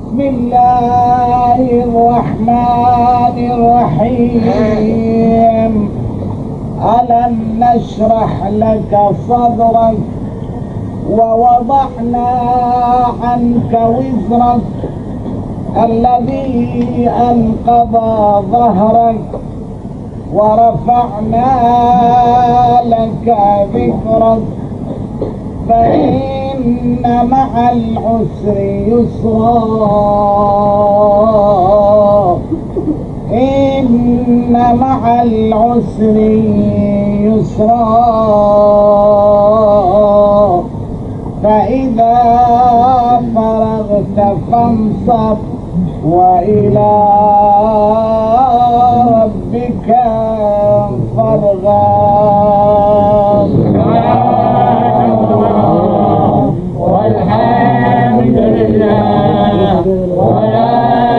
بسم الله الرحمن الرحيم. ألم نشرح لك صدرك ووضعنا عنك وزرك الذي أنقض ظهرك ورفعنا لك ذكرك فإن مع العسر يسرا إن مع العسر يسرا فإذا فرغت فانصب وإلى ربك فارغب. والحمد لله ولا